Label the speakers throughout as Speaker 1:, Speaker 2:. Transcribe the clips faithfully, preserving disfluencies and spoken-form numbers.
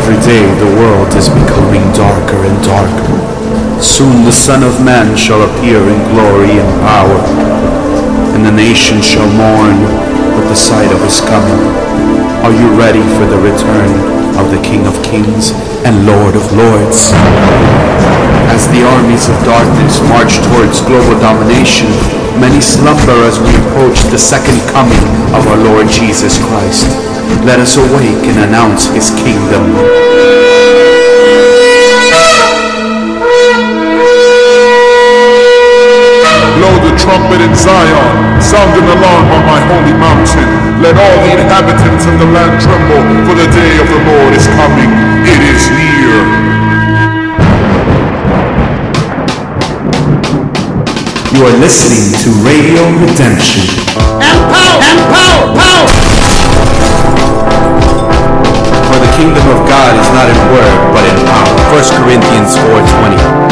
Speaker 1: every day the world is becoming darker and darker. Soon the Son of Man shall appear in glory and power, and the nations shall mourn at the sight of his coming. Are you ready for the return of the King of Kings and Lord of Lords? As the armies of darkness march towards global domination, many slumber as we approach the second coming of our Lord Jesus Christ. Let us awake and announce his kingdom.
Speaker 2: Blow the trumpet in Zion, sound an alarm on my holy mountain. Let all the inhabitants of the land tremble, for the day of the Lord is coming. It is near.
Speaker 1: You are listening to Radio Redemption.
Speaker 3: And power! And power! Power!
Speaker 1: For the kingdom of God is not in word, but in power. First Corinthians four twenty.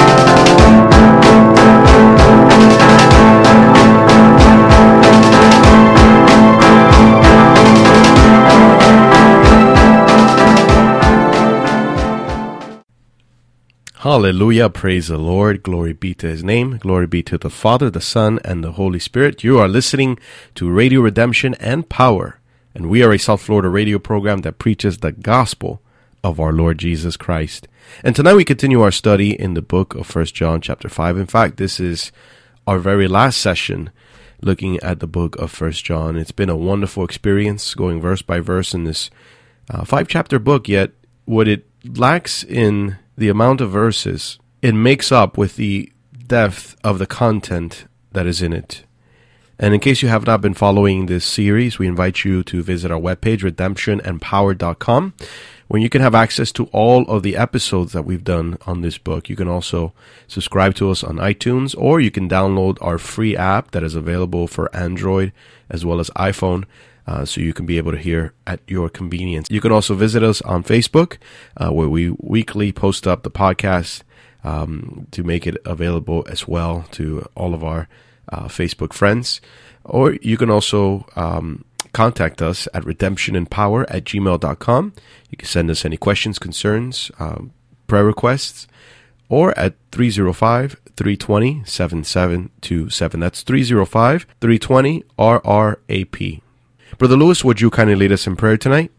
Speaker 4: Hallelujah, praise the Lord, glory be to his name, glory be to the Father, the Son, and the Holy Spirit. You are listening to Radio Redemption and Power, and we are a South Florida radio program that preaches the gospel of our Lord Jesus Christ. And tonight we continue our study in the book of First John chapter five. In fact, this is our very last session looking at the book of First John. It's been a wonderful experience going verse by verse in this uh, five-chapter book, yet what it lacks in the amount of verses, it makes up with the depth of the content that is in it. And in case you have not been following this series, we invite you to visit our webpage, redemption and power dot com, where you can have access to all of the episodes that we've done on this book. You can also subscribe to us on iTunes, or you can download our free app that is available for Android as well as iPhone. Uh, so you can be able to hear at your convenience. You can also visit us on Facebook, uh, where we weekly post up the podcast um, to make it available as well to all of our uh, Facebook friends. Or you can also um, contact us at redemption and power at gmail dot com. You can send us any questions, concerns, um, prayer requests, or at three oh five, three two zero, seven seven two seven. That's three oh five, three two zero, R R A P. Brother Lewis, would you kindly lead us in prayer tonight?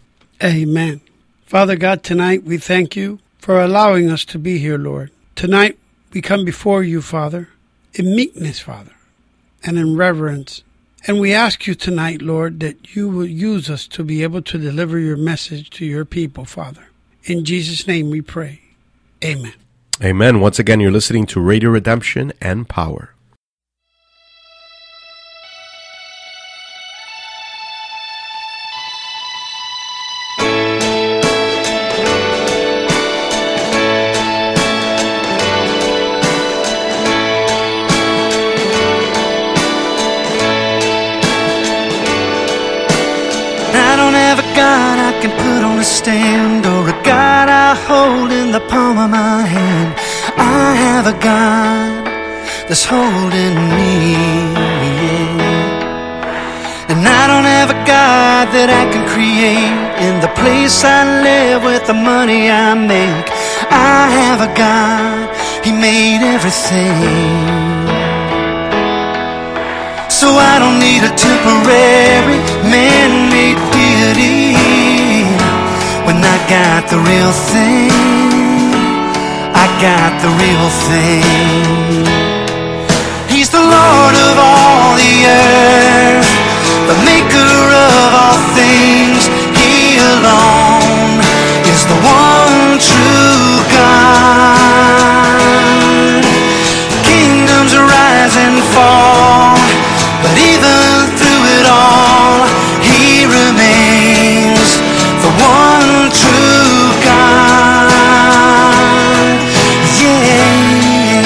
Speaker 3: Amen. Father God, tonight we thank you for allowing us to be here, Lord. Tonight we come before you, Father, in meekness, Father, and in reverence. And we ask you tonight, Lord, that you will use us to be able to deliver your message to your people, Father. In Jesus' name we pray. Amen.
Speaker 4: Amen. Once again, you're listening to Radio Redemption and Power.
Speaker 5: God I can put on a stand, or a God I hold in the palm of my hand. I have a God that's holding me, yeah. And I don't have a God that I can create in the place I live with the money I make. I have a God, He made everything. So I don't need a temporary man-made deity when I got the real thing. I got the real thing. He's the Lord of all the earth, the maker of all things. He alone is the one true God. Kingdoms rise and fall, but even through it all, He remains the one true God. Yeah.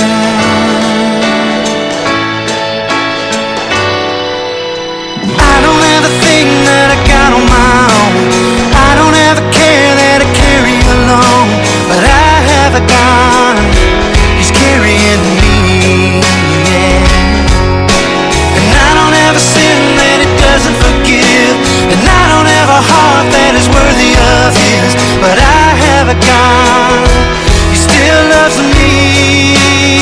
Speaker 5: I don't have a thing that I got on my own. I don't have a care that I carry alone. But I have a God, He's carrying me. Sin that it doesn't forgive, and I don't have a heart that is worthy of His, but I have a God. He still loves me.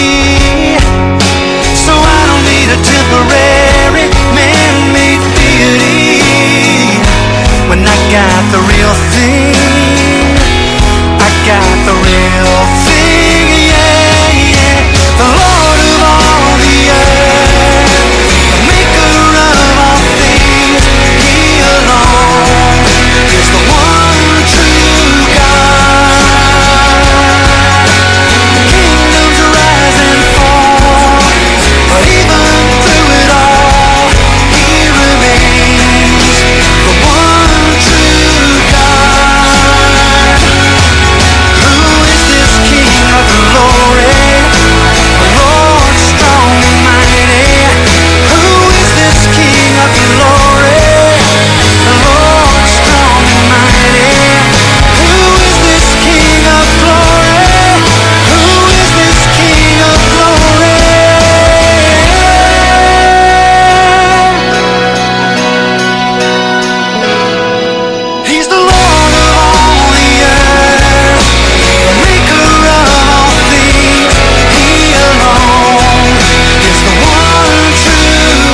Speaker 5: So I don't need a temporary man-made deity when I got the real thing. I got the real thing, yeah, yeah. The Lord of all the earth, the maker of all things, He alone is the one true God. Kingdoms rise and fall, but even through it all, He remains the one true God. Who is this King of glory? The Lord strong and mighty. Who is this King of glory? The Lord strong and mighty. Who is this King of glory? Who is this King of glory? He's the Lord of all the earth, the maker of all things. He alone is the one true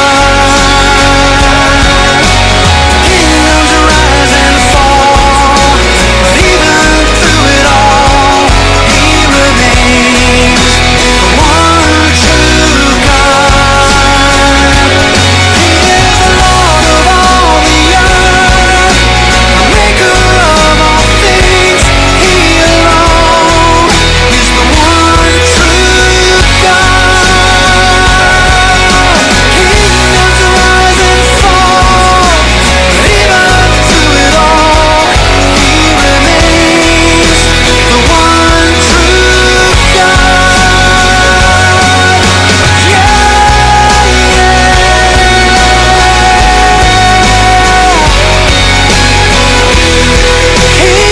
Speaker 5: God. Kingdoms rise and fall, but even through it all, He remains the one true God. He is the Lord of all the earth, the maker of all things. He alone is the one true God. Kingdoms rise and fall, but even through it all, He remains the one true God. Yeah, He is, He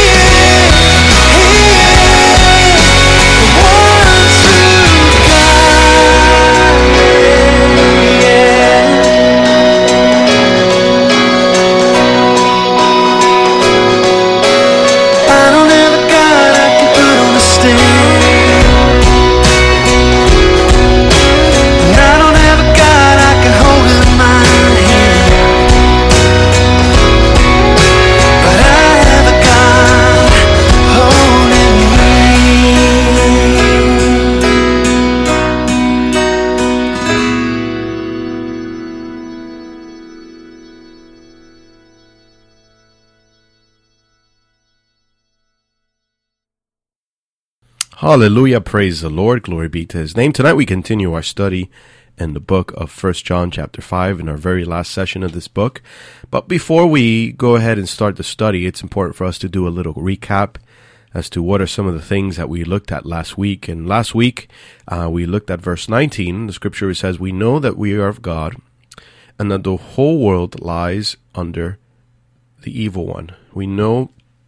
Speaker 5: I don't have a God I can put on a stand, and I don't have a God I can hold in my hand, but I have a God holding me.
Speaker 4: Hallelujah. Praise the Lord. Glory be to His name. Tonight we continue our study in the book of First John chapter five in our very last session of this book. But before we go ahead and start the study, it's important for us to do a little recap as to what are some of the things that we looked at last week. And last week uh, we looked at verse nineteen. The scripture says, "We know that we are of God and that the whole world lies under the evil one." We know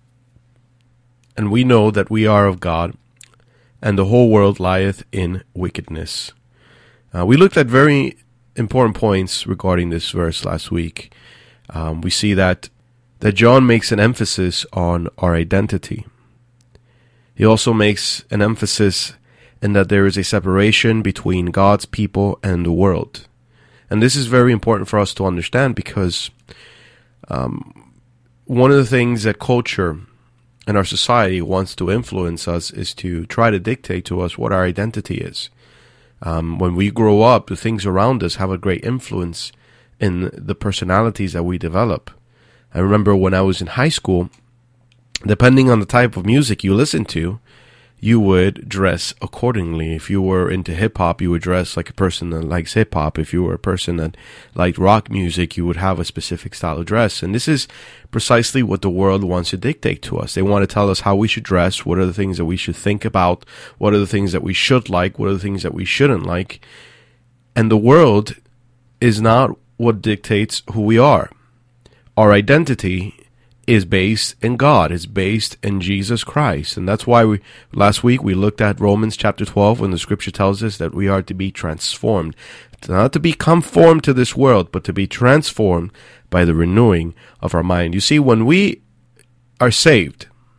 Speaker 4: and we know that we are of God, and the whole world lieth in wickedness. Uh, we looked at very important points regarding this verse last week. Um, we see that that John makes an emphasis on our identity. He also makes an emphasis in that there is a separation between God's people and the world. And this is very important for us to understand because um, one of the things that culture and our society wants to influence us is to try to dictate to us what our identity is. Um, when we grow up, the things around us have a great influence in the personalities that we develop. I remember when I was in high school, depending on the type of music you listen to, you would dress accordingly. If you were into hip-hop, you would dress like a person that likes hip-hop. If you were a person that liked rock music, you would have a specific style of dress. And this is precisely what the world wants to dictate to us. They want to tell us how we should dress, what are the things that we should think about, what are the things that we should like, what are the things that we shouldn't like. And the world is not what dictates who we are. Our identity is based in God. It's based in Jesus Christ. And that's why we last week we looked at Romans chapter twelve when the scripture tells us that we are to be transformed. Not to be conformed to this world, but to be transformed by the renewing of our mind. You see, when we are saved,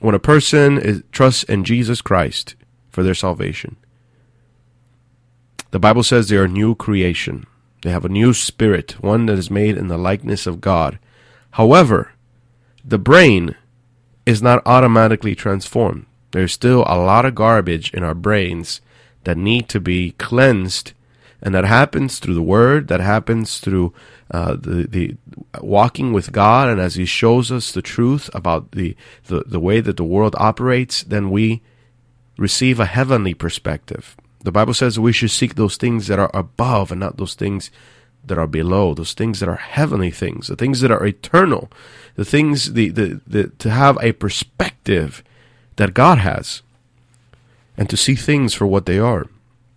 Speaker 4: when a person is, trusts in Jesus Christ for their salvation, the Bible says they are a new creation. They have a new spirit, one that is made in the likeness of God. However, the brain is not automatically transformed. There's still a lot of garbage in our brains that need to be cleansed, and that happens through the Word, that happens through uh, the the walking with God, and as He shows us the truth about the, the, the way that the world operates, then we receive a heavenly perspective. The Bible says we should seek those things that are above and not those things that are below, those things that are heavenly things, the things that are eternal, the things, the, the, the to have a perspective that God has, and to see things for what they are.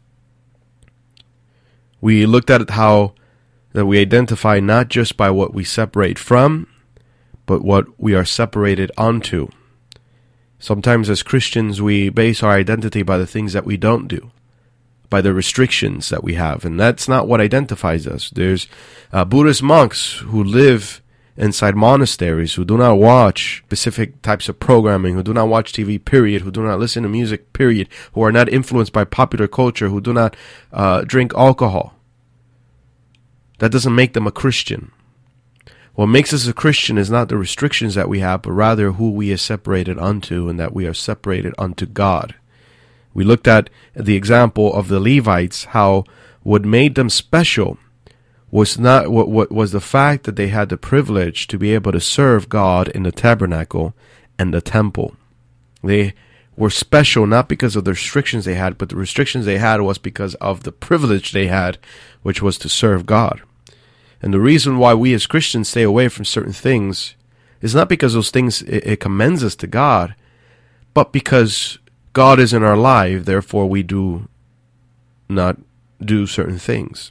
Speaker 4: We looked at how that we identify not just by what we separate from, but what we are separated onto. Sometimes as Christians, we base our identity by the things that we don't do, by the restrictions that we have, and that's not what identifies us. There's uh, Buddhist monks who live inside monasteries, who do not watch specific types of programming, who do not watch T V, period, who do not listen to music, period, who are not influenced by popular culture, who do not uh, drink alcohol. That doesn't make them a Christian. What makes us a Christian is not the restrictions that we have, but rather who we are separated unto, and that we are separated unto God. We looked at the example of the Levites, how what made them special was not what, what was the fact that they had the privilege to be able to serve God in the tabernacle and the temple. They were special not because of the restrictions they had, but the restrictions they had was because of the privilege they had, which was to serve God. And the reason why we as Christians stay away from certain things is not because those things, it, it commends us to God, but because God is in our life, therefore we do not do certain things.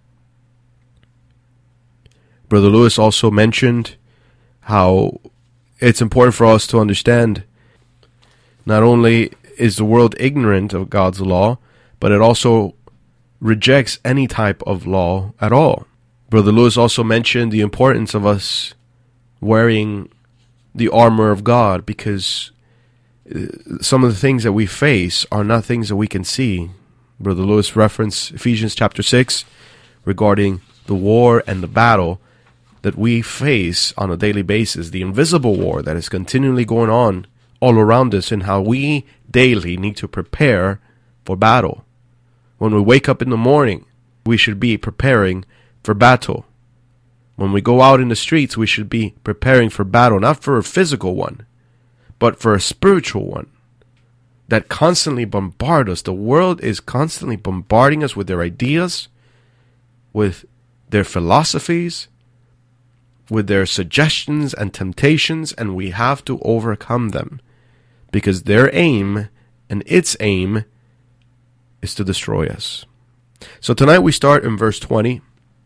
Speaker 4: Brother Lewis also mentioned how it's important for us to understand not only is the world ignorant of God's law, but it also rejects any type of law at all. Brother Lewis also mentioned the importance of us wearing the armor of God, because some of the things that we face are not things that we can see. Brother Lewis referenced Ephesians chapter six regarding the war and the battle that we face on a daily basis, the invisible war that is continually going on all around us, and how we daily need to prepare for battle. When we wake up in the morning, we should be preparing for battle. When we go out in the streets, we should be preparing for battle, not for a physical one, but for a spiritual one that constantly bombard us. The world is constantly bombarding us with their ideas, with their philosophies, with their suggestions and temptations, and we have to overcome them, because their aim and its aim is to destroy us. So tonight we start in verse twenty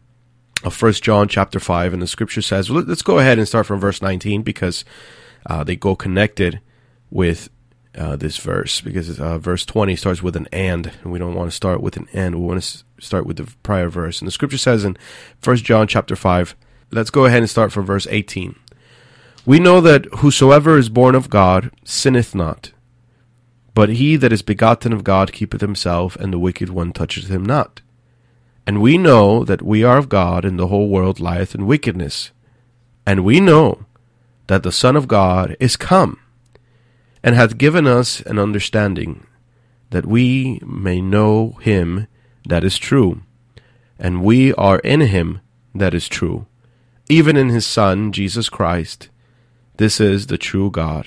Speaker 4: of First John chapter five, and the scripture says, well, let's go ahead and start from verse nineteen, because uh, they go connected with uh, this verse, because uh, verse twenty starts with an and, and we don't want to start with an and, we want to start with the prior verse. And the scripture says in First John chapter five, let's go ahead and start from verse eighteen. We know that whosoever is born of God sinneth not, but he that is begotten of God keepeth himself, and the wicked one toucheth him not. And we know that we are of God, and the whole world lieth in wickedness. And we know that the Son of God is come, and hath given us an understanding, that we may know him that is true. And we are in him that is true, even in his Son, Jesus Christ. This is the true God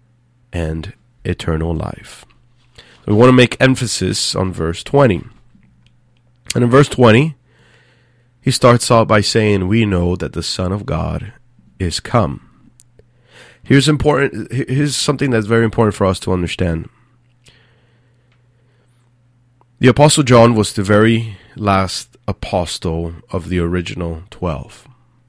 Speaker 4: and eternal life. We want to make emphasis on verse twenty. And in verse twenty, he starts out by saying, we know that the Son of God is come. Here's important. Here's something that's very important for us to understand. The Apostle John was the very last apostle of the original twelve.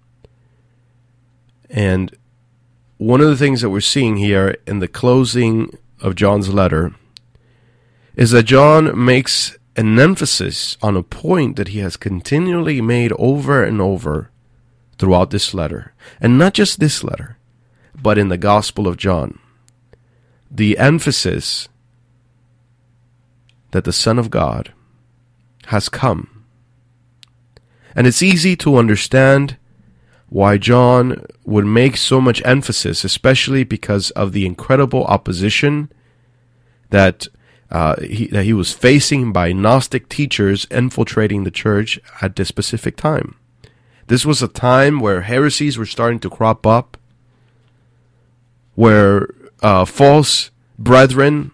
Speaker 4: And one of the things that we're seeing here in the closing of John's letter is that John makes an emphasis on a point that he has continually made over and over throughout this letter. And not just this letter, but in the Gospel of John. the emphasis that the Son of God has come. And it's easy to understand why John would make so much emphasis, especially because of the incredible opposition that uh, he, that he was facing by Gnostic teachers infiltrating the church at this specific time. This was a time where heresies were starting to crop up, where uh, false brethren,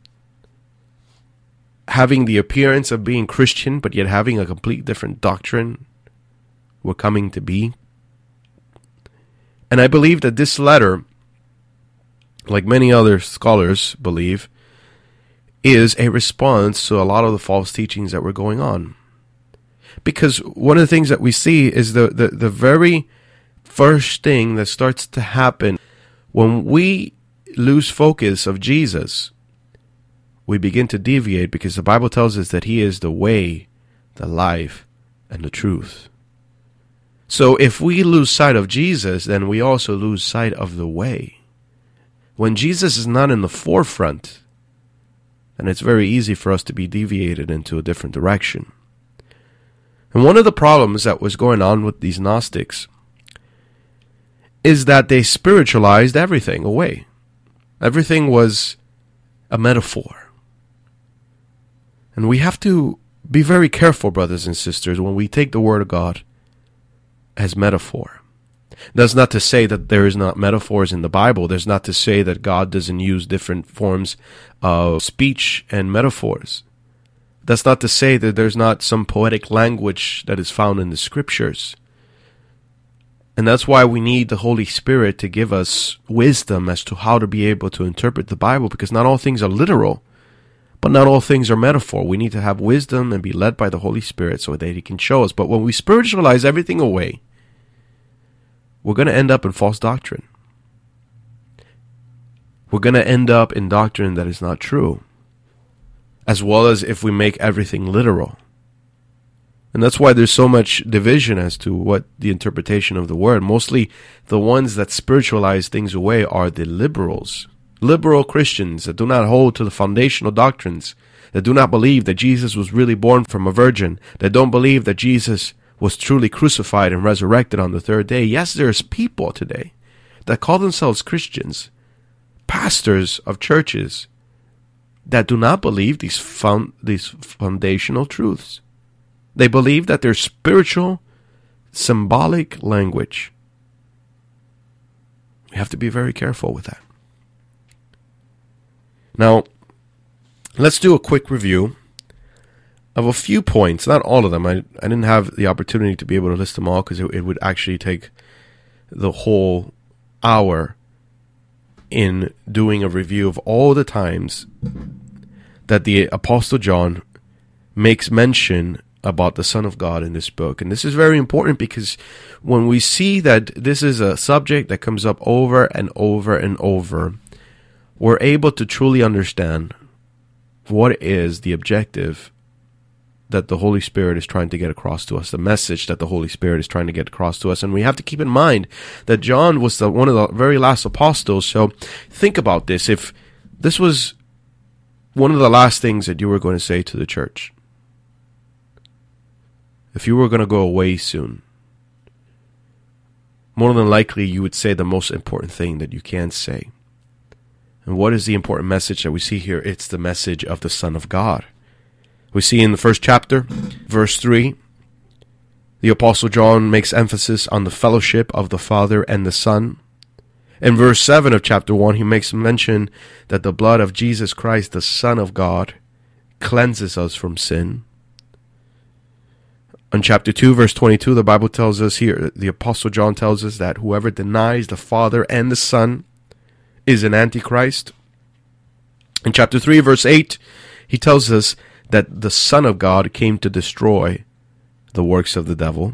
Speaker 4: having the appearance of being Christian but yet having a complete different doctrine, were coming to be. And I believe that this letter, like many other scholars believe, is a response to a lot of the false teachings that were going on. Because one of the things that we see is the, the, the very first thing that starts to happen when we lose focus of Jesus, we begin to deviate, because the Bible tells us that He is the way, the life, and the truth. So if we lose sight of Jesus, then we also lose sight of the way. When Jesus is not in the forefront, then it's very easy for us to be deviated into a different direction. And one of the problems that was going on with these Gnostics is that they spiritualized everything away. Everything was a metaphor. And we have to be very careful, brothers and sisters, when we take the Word of God as metaphor. That's not to say that there is not metaphors in the Bible. There's not to say that God doesn't use different forms of speech and metaphors. That's not to say that there's not some poetic language that is found in the Scriptures. And that's why we need the Holy Spirit to give us wisdom as to how to be able to interpret the Bible, because not all things are literal, but not all things are metaphor. We need to have wisdom and be led by the Holy Spirit so that He can show us. But when we spiritualize everything away, we're going to end up in false doctrine. We're going to end up in doctrine that is not true, as well as if we make everything literal. And that's why there's so much division as to what the interpretation of the word. Mostly the ones that spiritualize things away are the liberals. Liberal Christians that do not hold to the foundational doctrines, that do not believe that Jesus was really born from a virgin, that don't believe that Jesus was truly crucified and resurrected on the third day. Yes, there's people today that call themselves Christians, pastors of churches, that do not believe these found, these foundational truths. They believe that they're spiritual, symbolic language. We have to be very careful with that. Now, let's do a quick review of a few points, not all of them. I, I didn't have the opportunity to be able to list them all, because it, it would actually take the whole hour in doing a review of all the times that the Apostle John makes mention about the Son of God in this book. And this is very important, because when we see that this is a subject that comes up over and over and over, we're able to truly understand what is the objective that the Holy Spirit is trying to get across to us, the message that the Holy Spirit is trying to get across to us. And we have to keep in mind that John was the, one of the very last apostles. So think about this. If this was one of the last things that you were going to say to the church, if you were going to go away soon, more than likely you would say the most important thing that you can say. And what is the important message that we see here? It's the message of the Son of God. We see in the first chapter, verse three, the Apostle John makes emphasis on the fellowship of the Father and the Son. In verse seven of chapter one, he makes mention that the blood of Jesus Christ, the Son of God, cleanses us from sin. In chapter two, verse twenty-two, the Bible tells us here, the Apostle John tells us that whoever denies the Father and the Son is an antichrist. In chapter three, verse eight, he tells us that the Son of God came to destroy the works of the devil.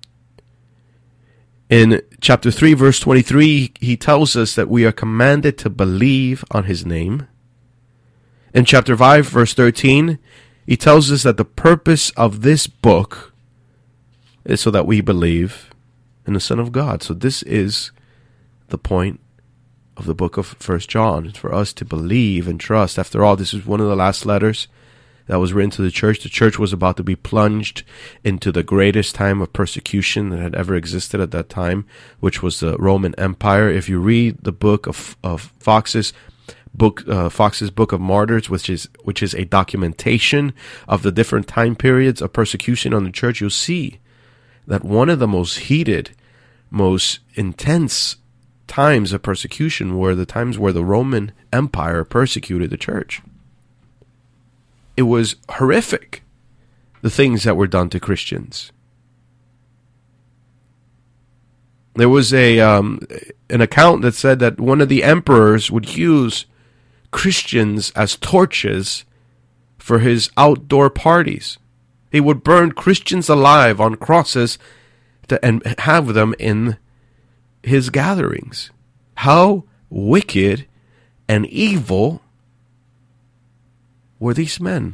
Speaker 4: In chapter three, verse twenty-three, he tells us that we are commanded to believe on His name. In chapter five, verse thirteen, he tells us that the purpose of this book is so that we believe in the Son of God. So this is the point of the book of First John, for us to believe and trust. After all, this is one of the last letters that was written to the church. The church was about to be plunged into the greatest time of persecution that had ever existed at that time, which was the Roman Empire. If you read the book of, of Fox's book, uh, Fox's Book of Martyrs, which is which is a documentation of the different time periods of persecution on the church, you'll see that one of the most heated, most intense times of persecution were the times where the Roman Empire persecuted the church. It was horrific, the things that were done to Christians. There was a um, an account that said that one of the emperors would use Christians as torches for his outdoor parties. He would burn Christians alive on crosses to, and have them in his gatherings. How wicked and evil were these men?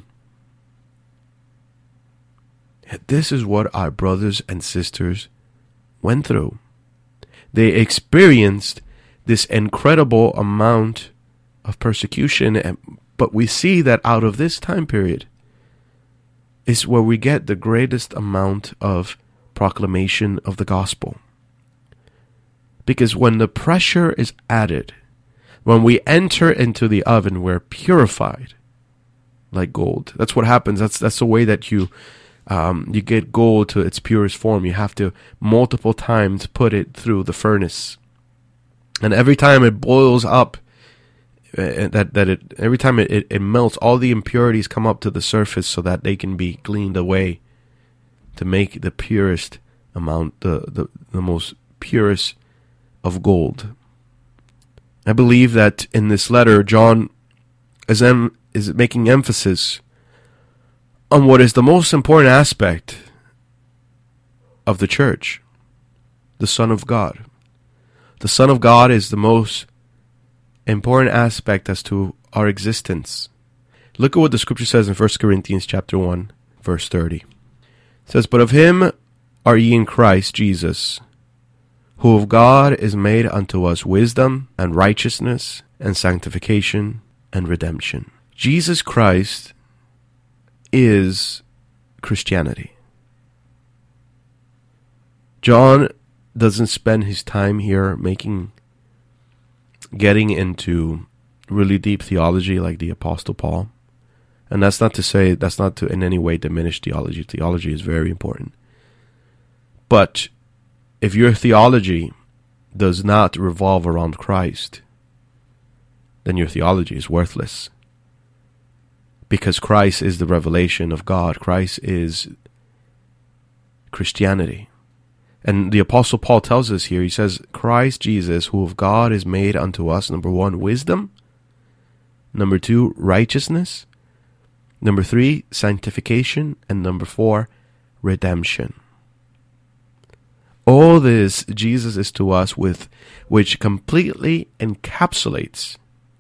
Speaker 4: This is what our brothers and sisters went through. They experienced this incredible amount of persecution, but we see that out of this time period is where we get the greatest amount of proclamation of the gospel. Because when the pressure is added, when we enter into the oven, we're purified like gold. That's what happens. That's that's the way that you um, you get gold to its purest form. You have to multiple times put it through the furnace, and every time it boils up, uh, that that it every time it, it, it melts, all the impurities come up to the surface so that they can be cleaned away to make the purest amount, the the, the most purest of gold. I believe that in this letter, John is em- is making emphasis on what is the most important aspect of the church, the Son of God. The Son of God is the most important aspect as to our existence. Look at what the scripture says in First Corinthians chapter one, verse thirty. It says, "But of him are ye in Christ Jesus, who of God is made unto us wisdom and righteousness and sanctification and redemption." Jesus Christ is Christianity. John doesn't spend his time here making, getting into really deep theology like the Apostle Paul. And that's not to say, that's not to in any way diminish theology. Theology is very important. But if your theology does not revolve around Christ, then your theology is worthless. Because Christ is the revelation of God. Christ is Christianity. And the Apostle Paul tells us here, he says, Christ Jesus, who of God is made unto us, number one, wisdom. Number two, righteousness. Number three, sanctification. And number four, redemption. All this Jesus is to us with which completely encapsulates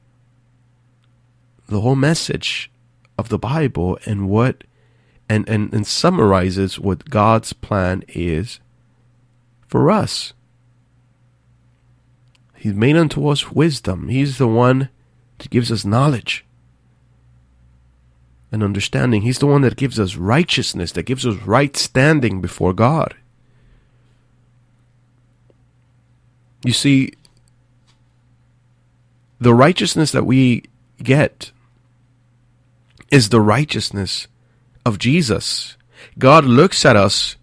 Speaker 4: the whole message of the Bible and what and, and, and summarizes what God's plan is for us. He's made unto us wisdom. He's the one that gives us knowledge and understanding. He's the one that gives us righteousness, that gives us right standing before God. You see, the righteousness that we get is the righteousness of Jesus. God looks at us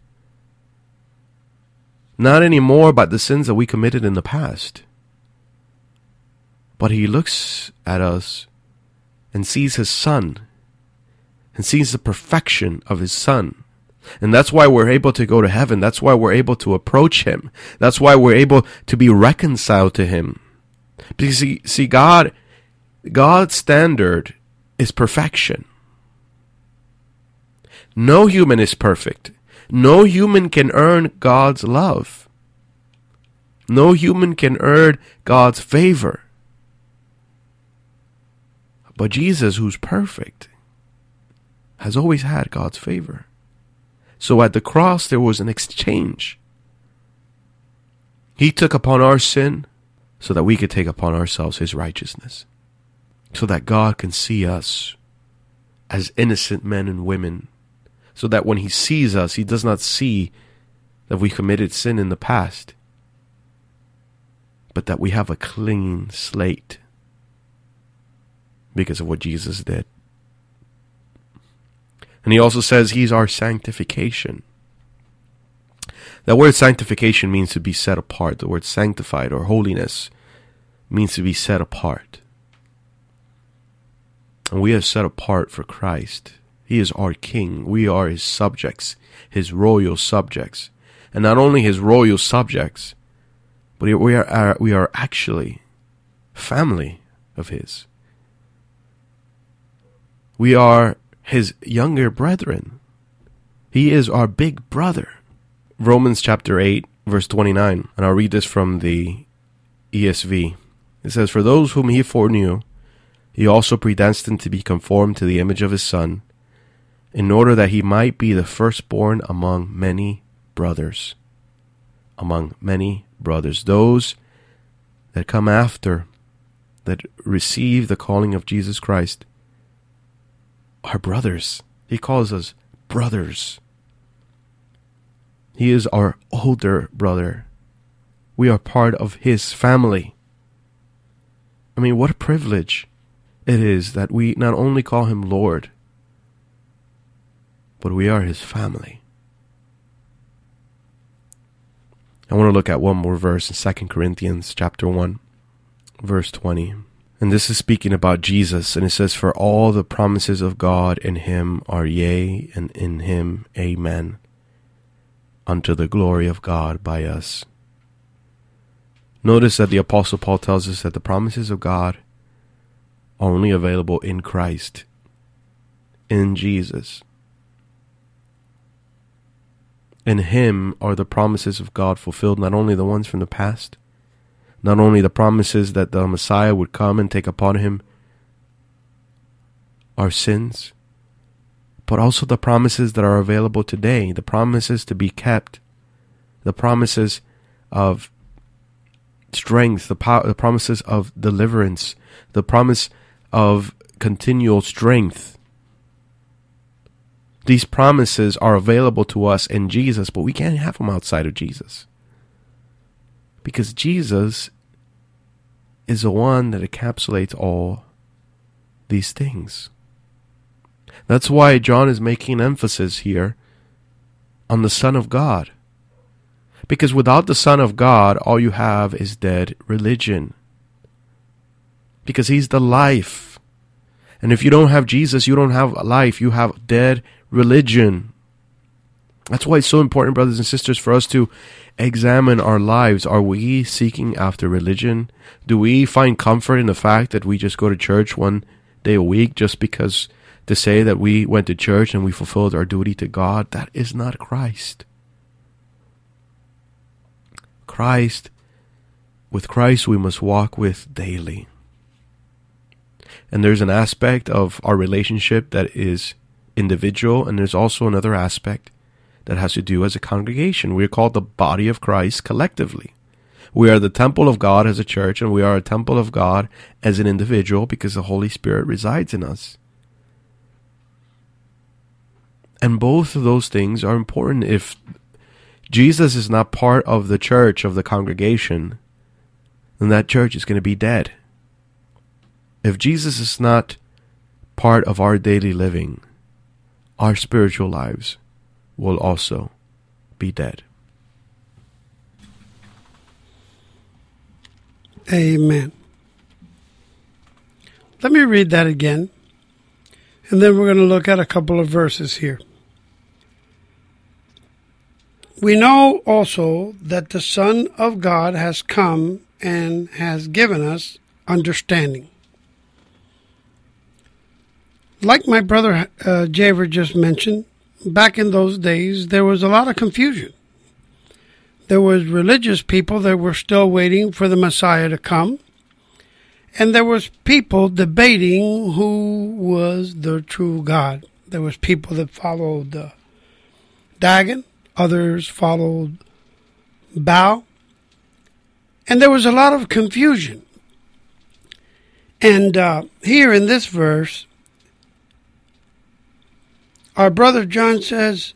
Speaker 4: not anymore by the sins that we committed in the past, but he looks at us and sees his Son and sees the perfection of his Son. And that's why we're able to go to heaven. That's why we're able to approach him. That's why we're able to be reconciled to him. Because see, see God, God's standard is perfection. No human is perfect. No human can earn God's love. No human can earn God's favor. But Jesus, who's perfect, has always had God's favor. So at the cross, there was an exchange. He took upon our sin so that we could take upon ourselves his righteousness, so that God can see us as innocent men and women, so that when he sees us, he does not see that we committed sin in the past, but that we have a clean slate because of what Jesus did. And he also says he's our sanctification. That word sanctification means to be set apart. The word sanctified or holiness means to be set apart. And we are set apart for Christ. He is our king. We are his subjects, his royal subjects. And not only his royal subjects, but we are, we are actually family of his. We are his younger brethren. He is our big brother. Romans chapter eight, verse twenty-nine. And I'll read this from the E S V. It says, "For those whom he foreknew, he also predestined to be conformed to the image of his Son, in order that he might be the firstborn among many brothers." Among many brothers. Those that come after, that receive the calling of Jesus Christ, are brothers. He calls us brothers. He is our older brother. We are part of his family. I mean, what a privilege it is that we not only call him Lord, but we are his family. I want to look at one more verse in Second Corinthians chapter one, verse twenty. And this is speaking about Jesus, and it says, "For all the promises of God in him are yea, and in him amen, unto the glory of God by us." Notice that the Apostle Paul tells us that the promises of God are only available in Christ, in Jesus. In him are the promises of God fulfilled, not only the ones from the past, not only the promises that the Messiah would come and take upon him our sins, but also the promises that are available today, the promises to be kept, the promises of strength, the, po- the promises of deliverance, the promise of continual strength. These promises are available to us in Jesus, but we can't have them outside of Jesus. Because Jesus is the one that encapsulates all these things. That's why John is making emphasis here on the Son of God. Because without the Son of God, all you have is dead religion. Because he's the life. And if you don't have Jesus, you don't have life. You have dead religion. That's why it's so important, brothers and sisters, for us to examine our lives. Are we seeking after religion? Do we find comfort in the fact that we just go to church one day a week just because to say that we went to church and we fulfilled our duty to God? That is not Christ. Christ, with Christ we must walk with daily. And there's an aspect of our relationship that is individual, and there's also another aspect that has to do as a congregation. We are called the body of Christ collectively. We are the temple of God as a church, and we are a temple of God as an individual because the Holy Spirit resides in us. And both of those things are important. If Jesus is not part of the church, of the congregation, then that church is going to be dead. If Jesus is not part of our daily living, our spiritual lives will also be dead.
Speaker 3: Amen. Let me read that again, and then we're going to look at a couple of verses here. We know also that the Son of God has come and has given us understanding. Like my brother uh, Javer just mentioned, back in those days, there was a lot of confusion. There was religious people that were still waiting for the Messiah to come. And there was people debating who was the true God. There was people that followed uh, Dagon. Others followed Baal. And there was a lot of confusion. And uh, here in this verse, our brother John says,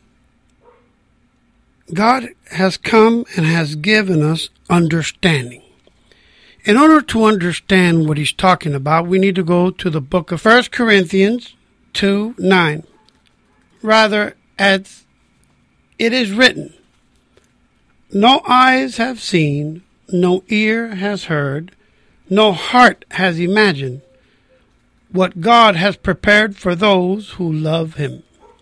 Speaker 3: God has come and has given us understanding. In order to understand what he's talking about, we need to go to the book of First Corinthians two nine. Rather, as it is written, no eyes have seen, no ear has heard, no heart has imagined what God has prepared for those who love him.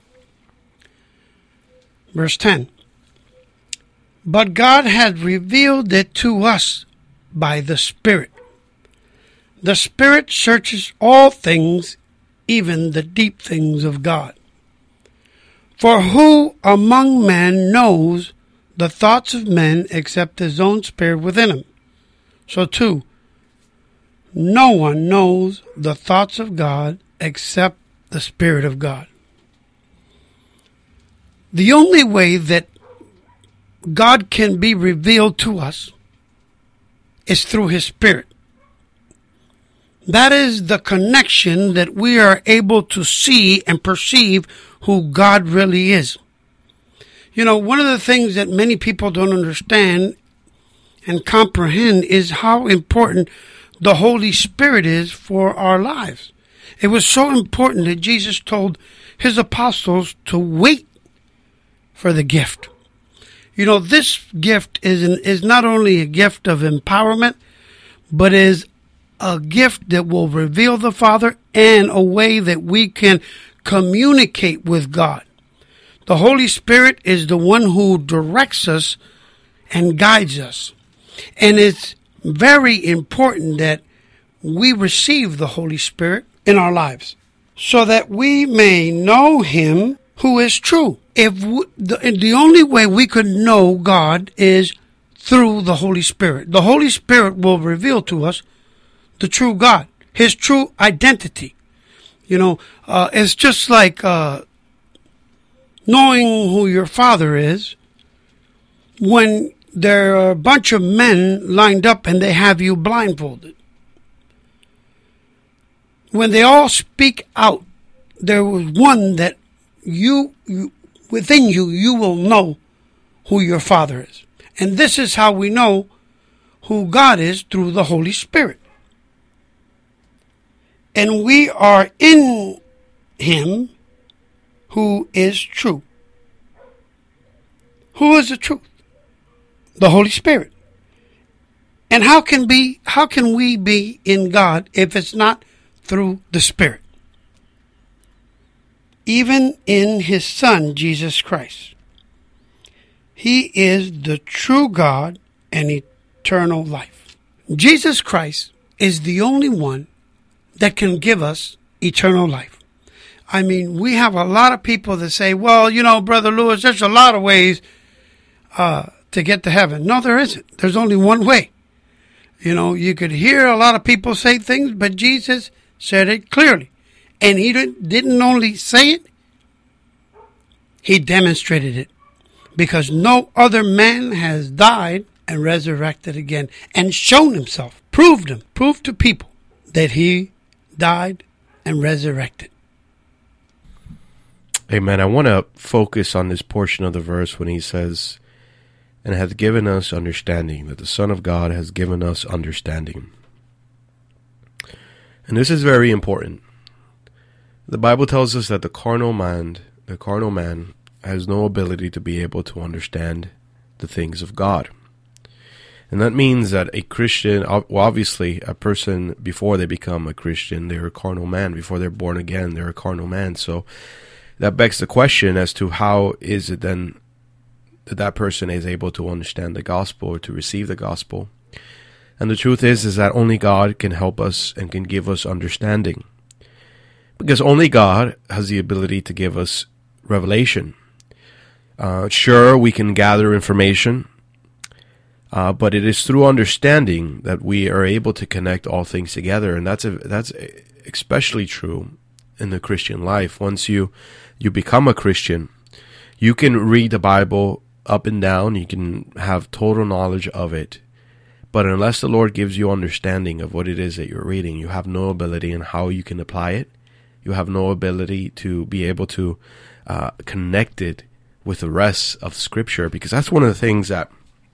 Speaker 3: Verse ten. But God has revealed it to us by the Spirit. The Spirit searches all things, even the deep things of God. For who among men knows the thoughts of men except his own spirit within him? So too, no one knows the thoughts of God except the Spirit of God. The only way that God can be revealed to us is through his Spirit. That is the connection that we are able to see and perceive who God really is. You know, one of the things that many people don't understand and comprehend is how important the Holy Spirit is for our lives. It was so important that Jesus told his apostles to wait for the gift. You know, this gift is an, is not only a gift of empowerment, but is a gift that will reveal the Father and a way that we can communicate with God. The Holy Spirit is the one who directs us and guides us. And it's very important that we receive the Holy Spirit in our lives so that we may know him who is true. If we, the, the only way we could know God is through the Holy Spirit. The Holy Spirit will reveal to us the true God, his true identity. You know, uh, it's just like uh, knowing who your father is when there are a bunch of men lined up and they have you blindfolded. When they all speak out, there was one that you, you within you, you will know who your Father is. And this is how we know who God is, through the Holy Spirit. And we are in him who is true. Who is the truth? The Holy Spirit. And how can be how can we be in God if it's not through the Spirit? Even in his Son, Jesus Christ. He is the true God and eternal life. Jesus Christ is the only one that can give us eternal life. I mean, we have a lot of people that say, well, you know, Brother Lewis, there's a lot of ways uh, to get to heaven. No, there isn't. There's only one way. You know, you could hear a lot of people say things, but Jesus said it clearly. And he didn't only say it, he demonstrated it. Because no other man has died and resurrected again and shown himself, proved him, proved to people that he died and resurrected.
Speaker 4: Amen. I want to focus on this portion of the verse when he says, and hath given us understanding, that the Son of God has given us understanding. And this is very important. The Bible tells us that the carnal mind, the carnal man, has no ability to be able to understand the things of God. And that means that a Christian, well, obviously a person before they become a Christian, they're a carnal man. Before they're born again, they're a carnal man. So that begs the question as to how is it then that that person is able to understand the gospel or to receive the gospel. And the truth is, is that only God can help us and can give us understanding. Because only God has the ability to give us revelation. Uh, sure, we can gather information, uh, but it is through understanding that we are able to connect all things together. And that's a, that's especially true in the Christian life. Once you, you become a Christian, you can read the Bible up and down. You can have total knowledge of it. But unless the Lord gives you understanding of what it is that you're reading, you have no ability in how you can apply it. You have no ability to be able to uh, connect it with the rest of Scripture, because that's one of the things that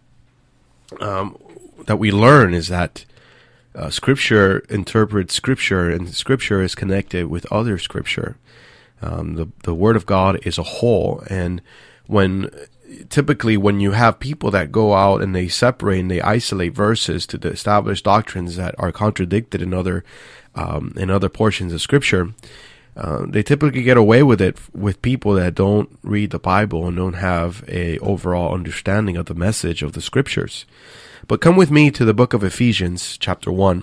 Speaker 4: um, that we learn is that uh, Scripture interprets Scripture, and Scripture is connected with other Scripture. Um, the the Word of God is a whole, and when typically when you have people that go out and they separate and they isolate verses to establish doctrines that are contradicted in other um, in other portions of Scripture, uh, they typically get away with it with people that don't read the Bible and don't have a overall understanding of the message of the Scriptures. But come with me to the book of Ephesians, chapter one,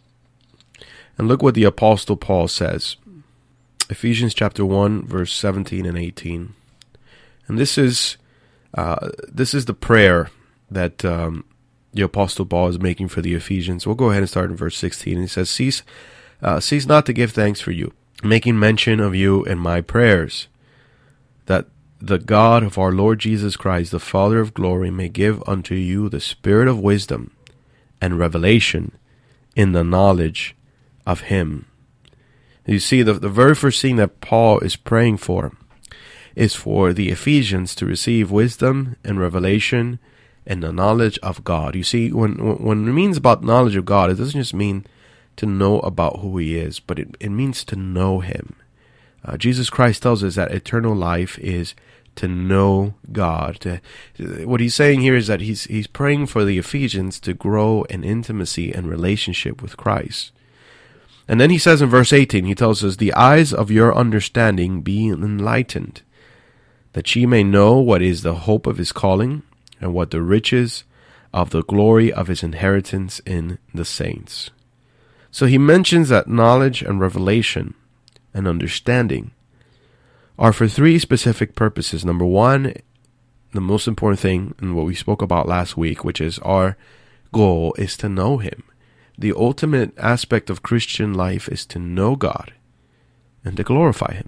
Speaker 4: and look what the Apostle Paul says. Ephesians chapter one, verse seventeen and eighteen. And this is uh, this is the prayer that um, the Apostle Paul is making for the Ephesians. We'll go ahead and start in verse sixteen. He says, Cease, uh, cease not to give thanks for you, making mention of you in my prayers, that the God of our Lord Jesus Christ, the Father of glory, may give unto you the spirit of wisdom and revelation in the knowledge of him. You see, the, the very first thing that Paul is praying for is for the Ephesians to receive wisdom and revelation and the knowledge of God. You see, when when it means about knowledge of God, it doesn't just mean to know about who he is, but it, it means to know him. Uh, Jesus Christ tells us that eternal life is to know God. To, what he's saying here is that he's he's praying for the Ephesians to grow in intimacy and relationship with Christ. And then he says in verse eighteen, he tells us, the eyes of your understanding be enlightened, that ye may know what is the hope of his calling, and what the riches of the glory of his inheritance in the saints. So he mentions that knowledge and revelation and understanding are for three specific purposes. Number one, the most important thing, and what we spoke about last week, which is our goal is to know him. The ultimate aspect of Christian life is to know God and to glorify him.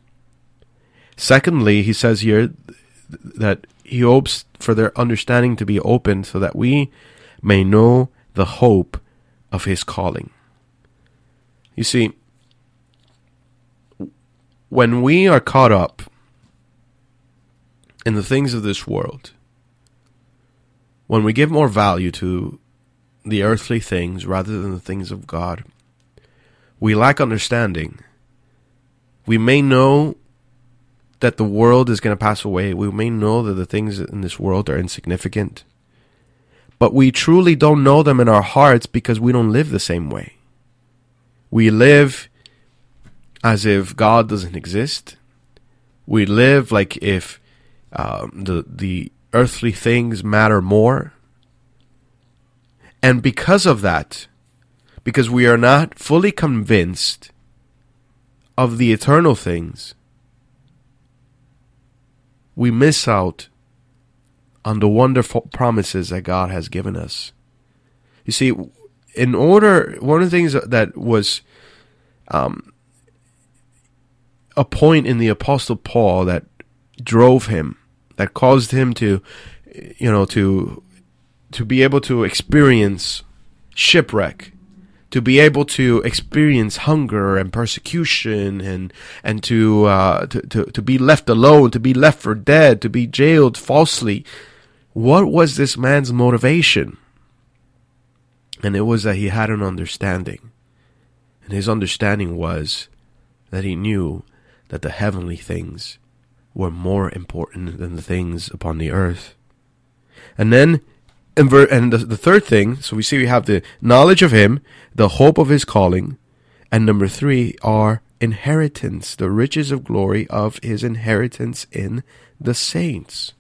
Speaker 4: Secondly, he says here that he hopes for their understanding to be open so that we may know the hope of his calling. You see, when we are caught up in the things of this world, when we give more value to the earthly things rather than the things of God, we lack understanding. We may know that the world is going to pass away. We may know that the things in this world are insignificant, but we truly don't know them in our hearts because we don't live the same way. We live as if God doesn't exist. We live like if um, the the earthly things matter more. And because of that, because we are not fully convinced of the eternal things, we miss out on the wonderful promises that God has given us. You see, in order, one of the things that was um, a point in the Apostle Paul that drove him, that caused him to, you know, to to be able to experience shipwreck, to be able to experience hunger and persecution, and and to, uh, to to to be left alone, to be left for dead, to be jailed falsely. What was this man's motivation? And it was that he had an understanding. And his understanding was that he knew that the heavenly things were more important than the things upon the earth. And then And, ver- and the, the third thing, so we see we have the knowledge of him, the hope of his calling, and number three, our inheritance, the riches of glory of his inheritance in the saints.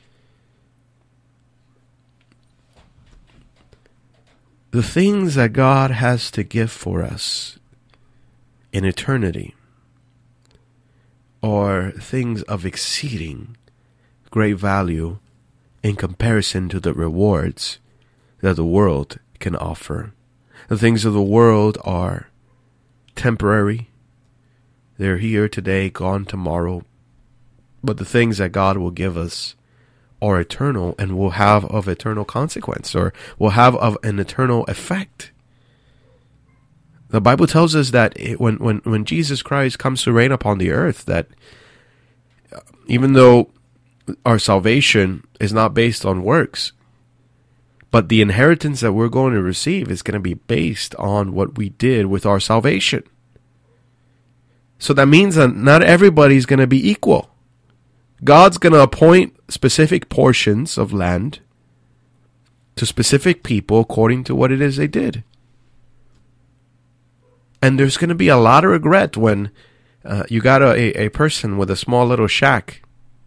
Speaker 4: The things that God has to give for us in eternity are things of exceeding great value in comparison to the rewards that the world can offer. The things of the world are temporary. They're here today, gone tomorrow. But the things that God will give us are eternal and will have of eternal consequence, or will have of an eternal effect. The Bible tells us that it, when, when, when Jesus Christ comes to reign upon the earth, that even though our salvation is not based on works, but the inheritance that we're going to receive is going to be based on what we did with our salvation. So that means that not everybody's going to be equal. God's going to appoint specific portions of land to specific people according to what it is they did. And there's going to be a lot of regret when uh, you got a, a person with a small little shack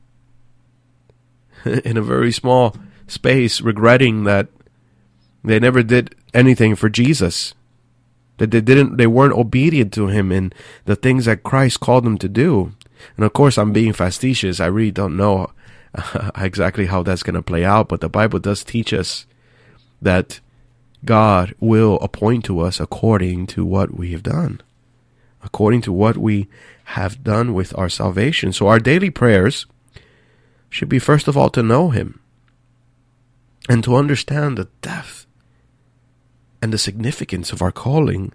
Speaker 4: in a very small space, regretting that they never did anything for Jesus, that they didn't, they weren't obedient to him in the things that Christ called them to do. And of course, I'm being facetious. I really don't know uh, exactly how that's going to play out, but the Bible does teach us that God will appoint to us according to what we have done, according to what we have done with our salvation. So our daily prayers should be, first of all, to know him and to understand the depth and the significance of our calling,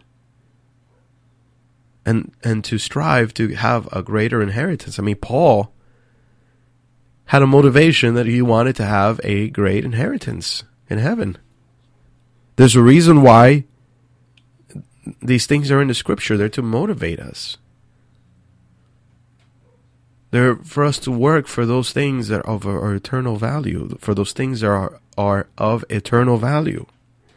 Speaker 4: and and to strive to have a greater inheritance. I mean, Paul had a motivation that he wanted to have a great inheritance in heaven. There's a reason why these things are in the scripture. They're to motivate us. They're for us to work for those things that are of our eternal value, for those things that are, are of eternal value.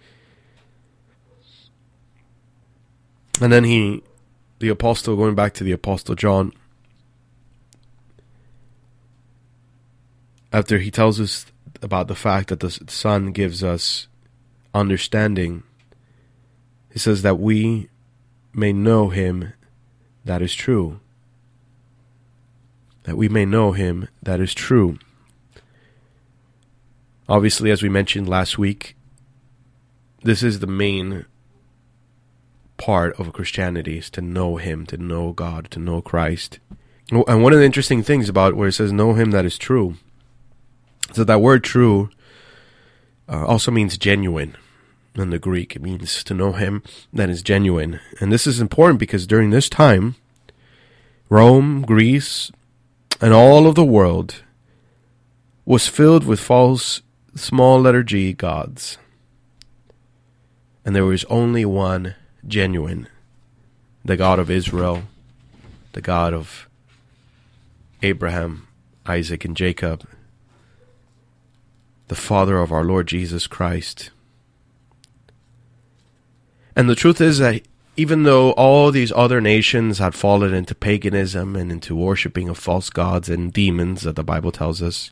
Speaker 4: And then he, the apostle, going back to the apostle John, after he tells us about the fact that the Son gives us understanding, he says that we may know him that is true. That we may know him that is true. Obviously, as we mentioned last week, this is the main part of Christianity, is to know him, to know God, to know Christ. And one of the interesting things about where it says know him that is true, so that word true uh, also means genuine. In the Greek, it means to know him that is genuine. And this is important because during this time, Rome, Greece, and all of the world was filled with false small letter G gods. And there was only one genuine, the God of Israel, the God of Abraham, Isaac, and Jacob, the Father of our Lord Jesus Christ. And the truth is that even though all these other nations had fallen into paganism and into worshiping of false gods and demons, that the Bible tells us,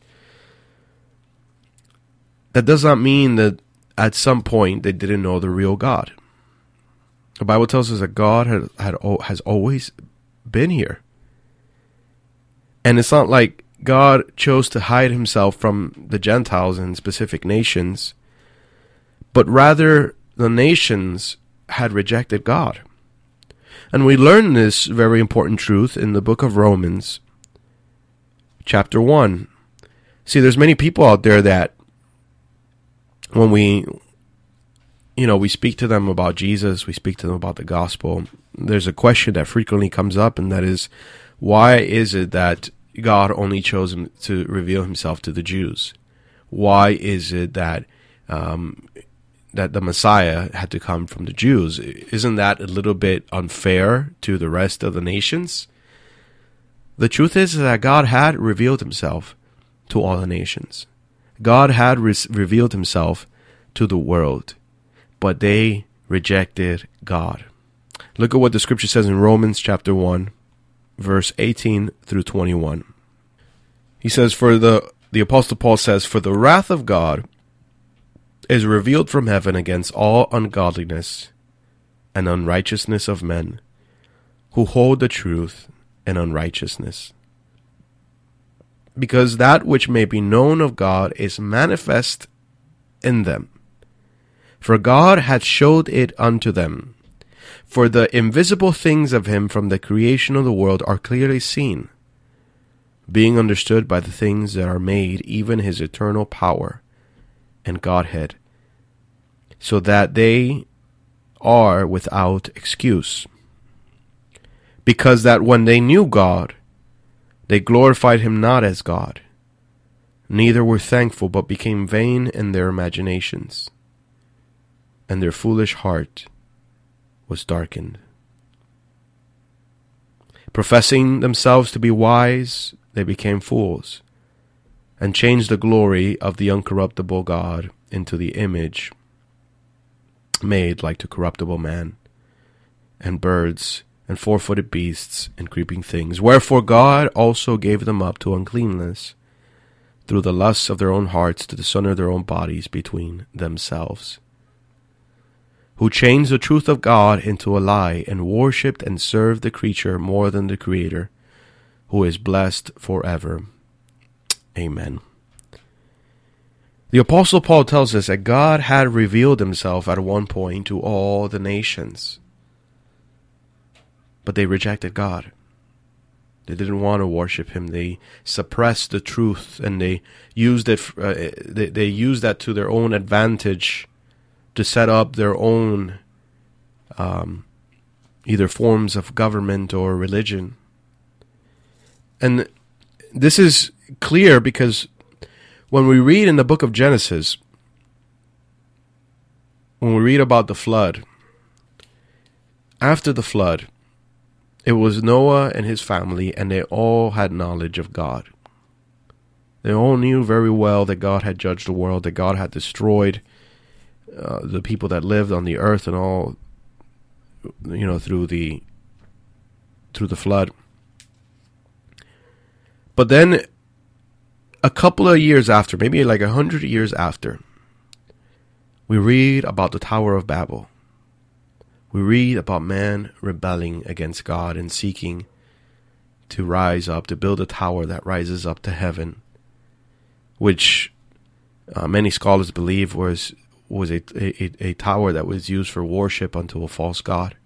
Speaker 4: that does not mean that at some point they didn't know the real God. The Bible tells us that God had, had has always been here. And it's not like God chose to hide himself from the Gentiles and specific nations, but rather the nations had rejected God. And we learn this very important truth in the book of Romans, chapter one. See, there's many people out there that when we, you know, we speak to them about Jesus, we speak to them about the gospel, there's a question that frequently comes up, and that is, why is it that God only chose him to reveal himself to the Jews? Why is it that um, that the Messiah had to come from the Jews? Isn't that a little bit unfair to the rest of the nations? The truth is that God had revealed himself to all the nations. God had re- revealed himself to the world, but they rejected God. Look at what the scripture says in Romans chapter one, verse eighteen through twenty-one. He says, for the, the apostle Paul says, for the wrath of God is revealed from heaven against all ungodliness and unrighteousness of men who hold the truth in unrighteousness. Because that which may be known of God is manifest in them. For God hath showed it unto them. For the invisible things of him from the creation of the world are clearly seen, being understood by the things that are made, even his eternal power and Godhead, so that they are without excuse. Because that when they knew God, they glorified him not as God, neither were thankful, but became vain in their imaginations, and their foolish heart was darkened. Professing themselves to be wise, they became fools, and changed the glory of the uncorruptible God into the image made like to corruptible man, and birds, and four-footed beasts, and creeping things. Wherefore God also gave them up to uncleanness, through the lusts of their own hearts, to dishonor their own bodies between themselves, who changed the truth of God into a lie, and worshipped and served the creature more than the Creator, who is blessed forever. Amen. The Apostle Paul tells us that God had revealed himself at one point to all the nations, but they rejected God. They didn't want to worship him. They suppressed the truth, and they used it. Uh, they, they used that to their own advantage to set up their own um, either forms of government or religion. And this is clear because when we read in the book of Genesis, when we read about the flood, after the flood, it was Noah and his family, and they all had knowledge of God. They all knew very well that God had judged the world, that God had destroyed uh, the people that lived on the earth and all, you know, through the through the flood. But then, a couple of years after, maybe like a hundred years after, we read about the Tower of Babel. We read about man rebelling against God and seeking to rise up, to build a tower that rises up to heaven, which uh, many scholars believe was was a, a, a tower that was used for worship unto a false god.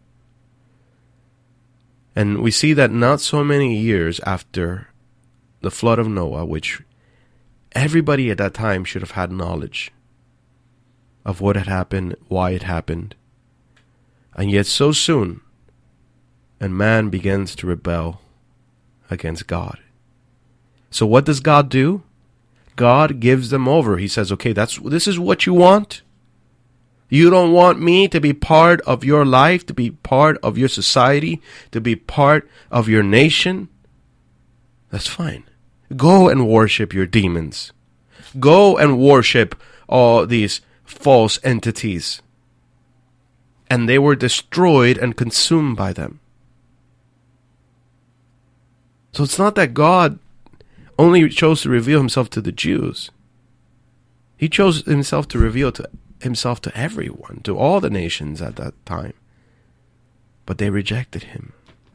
Speaker 4: And we see that not so many years after the flood of Noah, which everybody at that time should have had knowledge of what had happened, why it happened, and yet so soon, and man begins to rebel against God. So what does God do? God gives them over. He says, okay, that's this is what you want? You don't want me to be part of your life, to be part of your society, to be part of your nation? That's fine. Go and worship your demons. Go and worship all these false entities. And they were destroyed and consumed by them. So it's not that God only chose to reveal himself to the Jews. He chose himself to reveal to himself to everyone, to all the nations at that time. But they rejected him.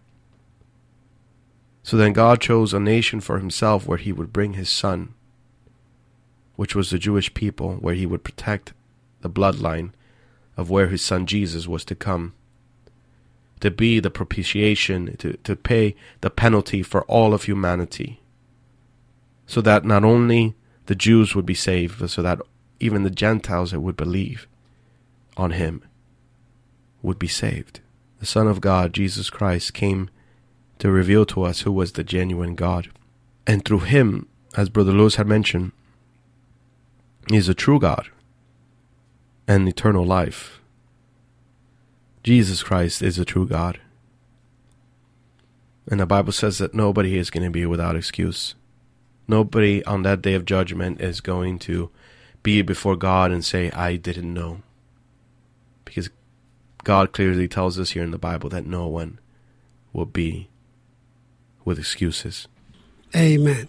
Speaker 4: So then God chose a nation for himself where he would bring his son, which was the Jewish people, where he would protect the bloodline of where his son Jesus was to come, to be the propitiation, to, to pay the penalty for all of humanity, so that not only the Jews would be saved, but so that even the Gentiles that would believe on him would be saved. The Son of God, Jesus Christ, came to reveal to us who was the genuine God. And through him, as Brother Lewis had mentioned, he is a true God and eternal life. Jesus Christ is a true God. And the Bible says that nobody is going to be without excuse. Nobody on that day of judgment is going to be before God and say, I didn't know. Because God clearly tells us here in the Bible that no one will be with excuses.
Speaker 3: Amen.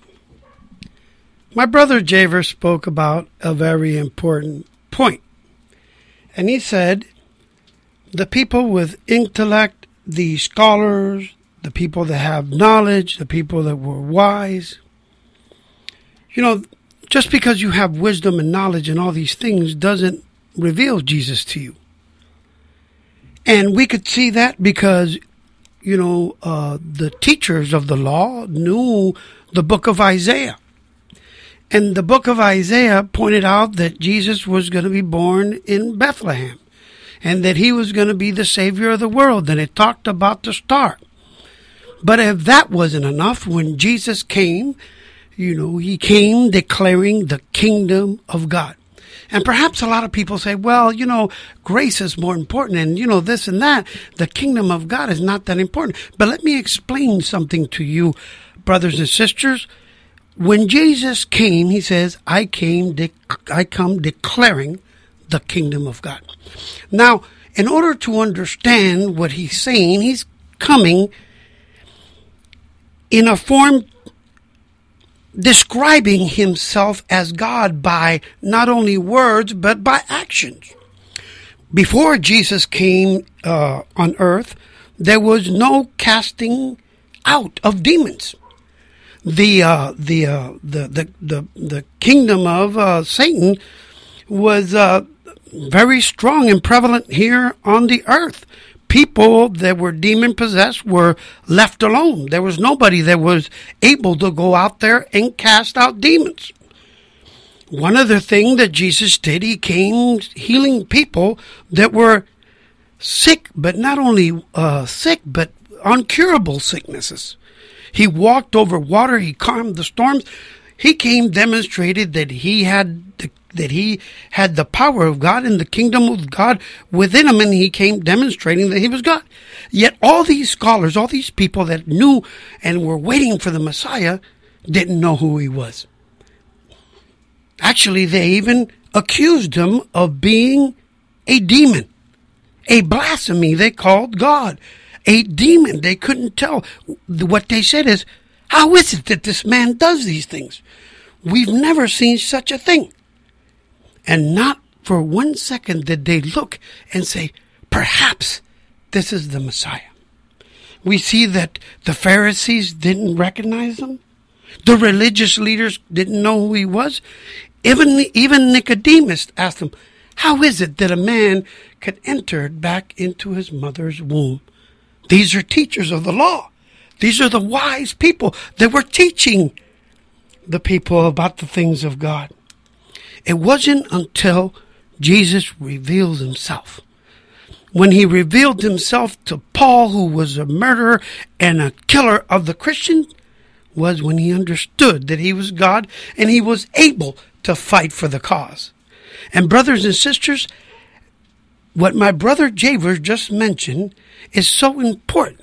Speaker 3: My brother Javer spoke about a very important point. And he said, the people with intellect, the scholars, the people that have knowledge, the people that were wise, you know, just because you have wisdom and knowledge and all these things doesn't reveal Jesus to you. And we could see that because you know, uh, the teachers of the law knew the book of Isaiah. And the book of Isaiah pointed out that Jesus was going to be born in Bethlehem and that he was going to be the Savior of the world. And it talked about the star. But if that wasn't enough, when Jesus came, you know, he came declaring the kingdom of God. And perhaps a lot of people say, well, you know, grace is more important and, you know, this and that. The kingdom of God is not that important. But let me explain something to you, brothers and sisters. When Jesus came, he says, I came, de- I come declaring the kingdom of God. Now, in order to understand what he's saying, he's coming in a form describing himself as God by not only words, but by actions. Before Jesus came uh, on earth, there was no casting out of demons. The uh, the, uh, the the the the kingdom of uh, Satan was uh, very strong and prevalent here on the earth. People that were demon possessed were left alone. There was nobody that was able to go out there and cast out demons. One other thing that Jesus did, he came healing people that were sick, but not only uh, sick, but incurable sicknesses. He walked over water. He calmed the storms. He came demonstrated that he had the, that he had the power of God and the kingdom of God within him, and he came demonstrating that he was God. Yet all these scholars, all these people that knew and were waiting for the Messiah, didn't know who he was. Actually, they even accused him of being a demon, a blasphemy they called God. A demon. They couldn't tell. What they said is, how is it that this man does these things? We've never seen such a thing. And not for one second did they look and say, perhaps this is the Messiah. We see that the Pharisees didn't recognize him. The religious leaders didn't know who he was. Even, even Nicodemus asked him, how is it that a man could enter back into his mother's womb? These are teachers of the law. These are the wise people that were teaching the people about the things of God. It wasn't until Jesus revealed himself. When he revealed himself to Paul, who was a murderer and a killer of the Christians, was when he understood that he was God and he was able to fight for the cause. And brothers and sisters, what my brother Javers just mentioned is so important.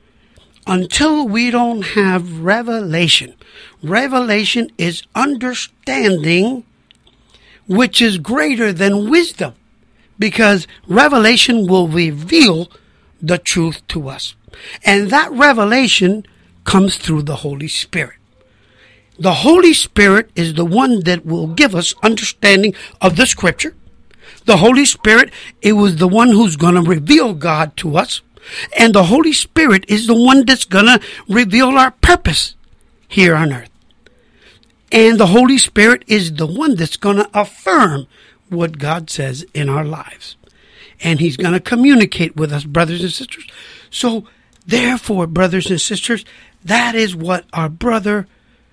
Speaker 3: Until we don't have revelation. Revelation is understanding, which is greater than wisdom, because revelation will reveal the truth to us. And that revelation comes through the Holy Spirit. The Holy Spirit is the one that will give us understanding of the Scripture. The Holy Spirit, it was the one who's going to reveal God to us. And the Holy Spirit is the one that's going to reveal our purpose here on earth. And the Holy Spirit is the one that's going to affirm what God says in our lives. And he's going to communicate with us, brothers and sisters. So, therefore, brothers and sisters, that is what our brother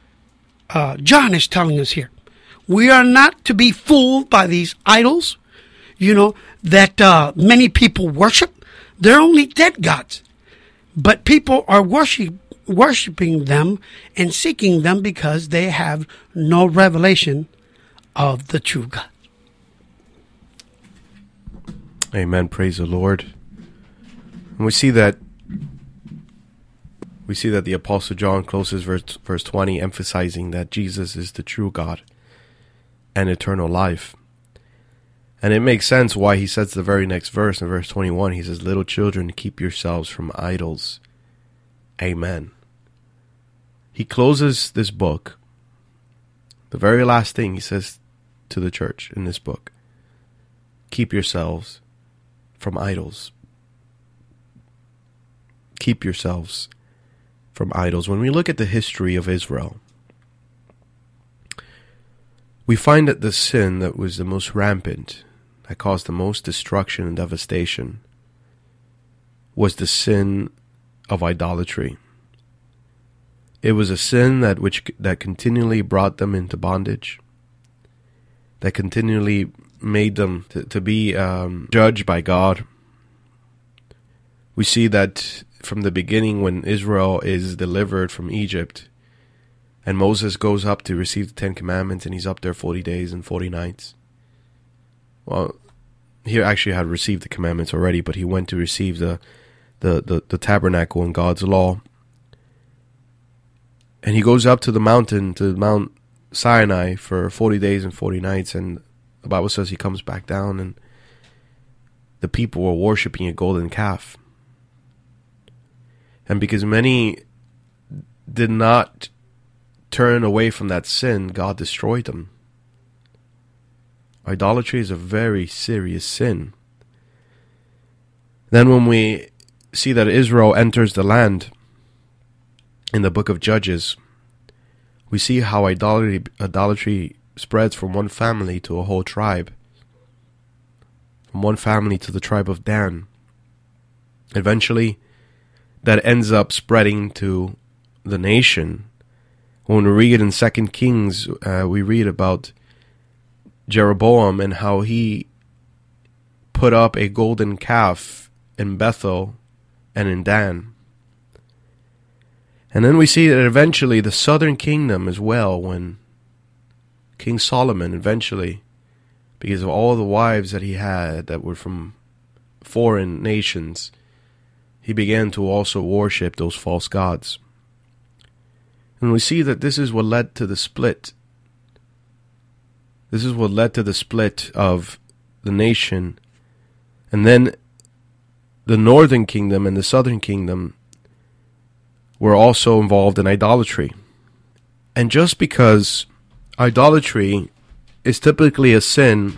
Speaker 3: uh, John is telling us here. We are not to be fooled by these idols, you know, that uh, many people worship. They're only dead gods. But people are worship, worshiping them and seeking them because they have no revelation of the true God.
Speaker 4: Amen. Praise the Lord. And we see that we see that the Apostle John closes verse, verse twenty, emphasizing that Jesus is the true God and eternal life. And it makes sense why he says the very next verse, in verse twenty-one, he says, little children, keep yourselves from idols. Amen. He closes this book. The very last thing he says to the church in this book, keep yourselves from idols. Keep yourselves from idols. When we look at the history of Israel, we find that the sin that was the most rampant, that caused the most destruction and devastation, was the sin of idolatry. It was a sin that which that continually brought them into bondage, that continually made them to, to be um, judged by God. We see that from the beginning when Israel is delivered from Egypt, and Moses goes up to receive the Ten Commandments, and he's up there forty days and forty nights. Well, he actually had received the commandments already, but he went to receive the the, the, the tabernacle and God's law. And he goes up to the mountain, to Mount Sinai, for forty days and forty nights, and the Bible says he comes back down, and the people were worshiping a golden calf. And because many did not turn away from that sin, God destroyed them. Idolatry is a very serious sin. Then when we see that Israel enters the land in the book of Judges, we see how idolatry, idolatry spreads from one family to a whole tribe. From one family to the tribe of Dan. Eventually, that ends up spreading to the nation. When we read in Second Kings, uh, we read about Jeroboam and how he put up a golden calf in Bethel and in Dan. And then we see that eventually the southern kingdom as well, when King Solomon eventually, because of all the wives that he had that were from foreign nations, he began to also worship those false gods. And we see that this is what led to the split. This is what led to the split of the nation. And then the northern kingdom and the southern kingdom were also involved in idolatry. And just because idolatry is typically a sin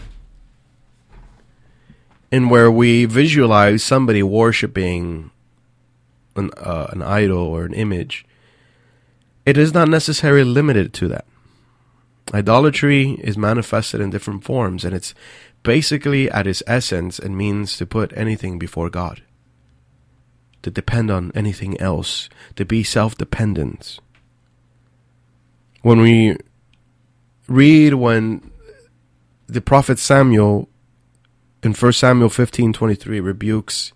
Speaker 4: in where we visualize somebody worshiping an, uh, an idol or an image, it is not necessarily limited to that. Idolatry is manifested in different forms, and it's basically at its essence, it means to put anything before God, to depend on anything else, to be self-dependent. When we read when the prophet Samuel in First Samuel fifteen twenty-three rebukes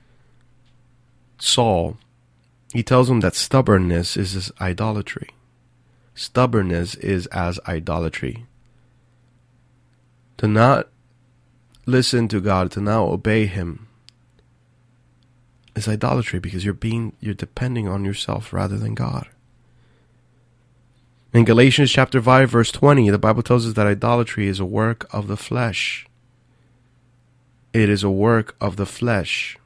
Speaker 4: Saul, he tells him that stubbornness is as idolatry. Stubbornness is as idolatry. To not listen to God, to not obey Him, is idolatry, because you're being you're depending on yourself rather than God. In Galatians chapter five, verse twenty, the Bible tells us that idolatry is a work of the flesh. It is a work of the flesh.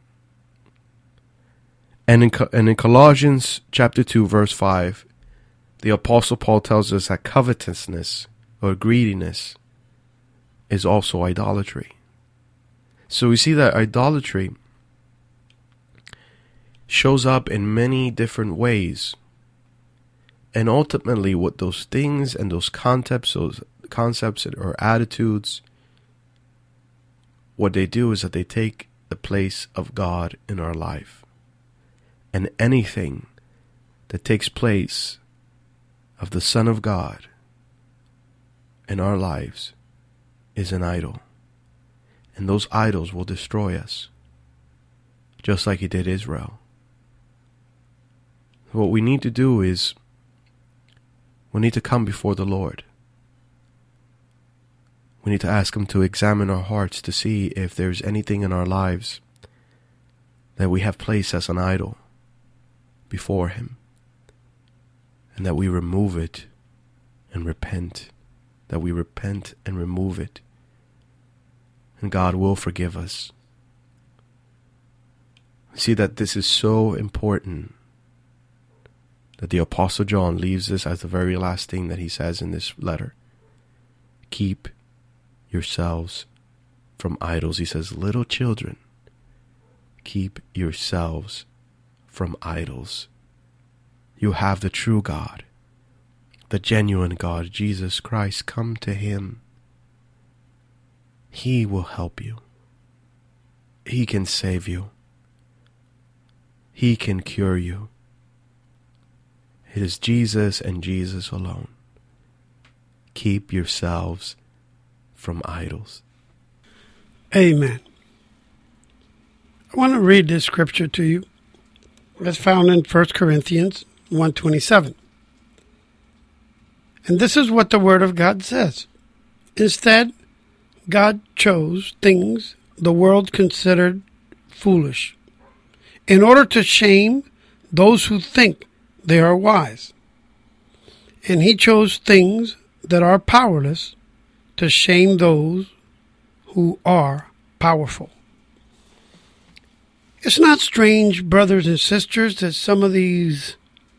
Speaker 4: And in, and in Colossians chapter two, verse five, the Apostle Paul tells us that covetousness or greediness is also idolatry. So we see that idolatry shows up in many different ways. And ultimately what those things and those concepts, those concepts or attitudes, what they do is that they take the place of God in our life. And anything that takes place of the Son of God in our lives is an idol. And those idols will destroy us, just like He did Israel. What we need to do is we need to come before the Lord. We need to ask Him to examine our hearts to see if there's anything in our lives that we have placed as an idol before Him, and that we remove it and repent, that we repent and remove it, and God will forgive us. See that this is so important that the Apostle John leaves this as the very last thing that he says in this letter. Keep yourselves from idols. He says, little children, keep yourselves from idols. You have the true God, the genuine God, Jesus Christ. Come to Him. He will help you. He can save you. He can cure you. It is Jesus and Jesus alone. Keep yourselves from idols.
Speaker 3: Amen. I want to read this scripture to you. It's found in First Corinthians one twenty-seven. And this is what the Word of God says. Instead, God chose things the world considered foolish, in order to shame those who think they are wise. And he chose things that are powerless to shame those who are powerful. It's not strange, brothers and sisters, that some of these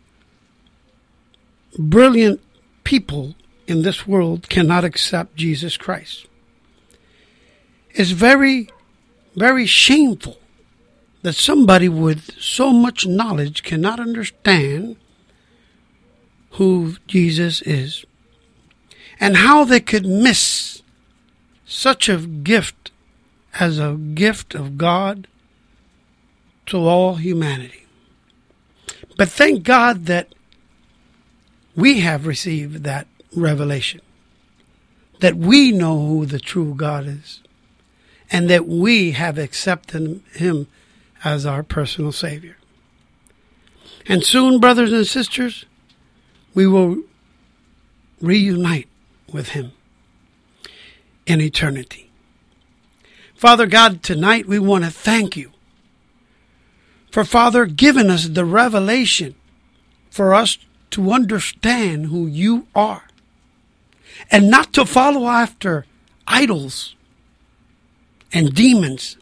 Speaker 3: brilliant people in this world cannot accept Jesus Christ. It's very, very shameful that somebody with so much knowledge cannot understand who Jesus is and how they could miss such a gift as a gift of God to all humanity. But thank God that we have received that revelation, that we know who the true God is, and that we have accepted him as our personal Savior. And soon, brothers and sisters, we will reunite with him in eternity. Father God, tonight we want to thank you for, Father, giving us the revelation for us to understand who you are and not to follow after idols and demons,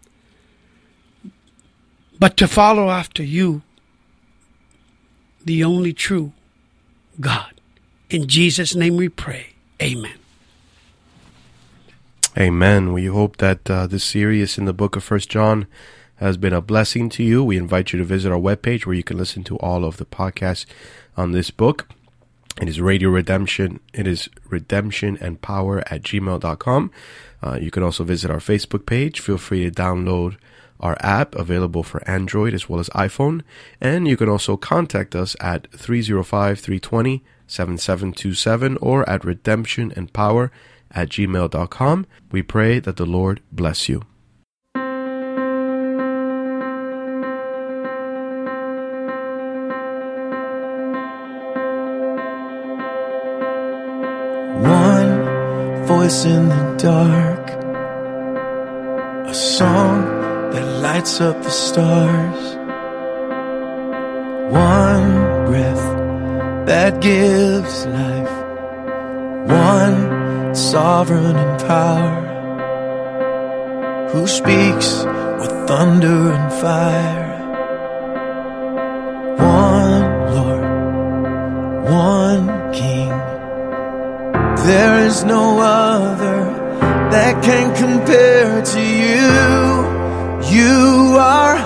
Speaker 3: but to follow after you, the only true God. In Jesus' name we pray. Amen.
Speaker 4: Amen. We hope that uh, this series in the book of First John has been a blessing to you. We invite you to visit our webpage where you can listen to all of the podcasts on this book. It is Radio Redemption. It is redemption and power at gmail dot com. Uh, you can also visit our Facebook page. Feel free to download our app, available for Android as well as iPhone. And you can also contact us at three oh five, three two zero, seven seven two seven or at redemption and power at gmail dot com. We pray that the Lord bless you.
Speaker 6: One voice in the dark, a song that lights up the stars, one breath that gives life, one sovereign in power, who speaks with thunder and fire. One Lord, one King, there is no other that can compare to you. You are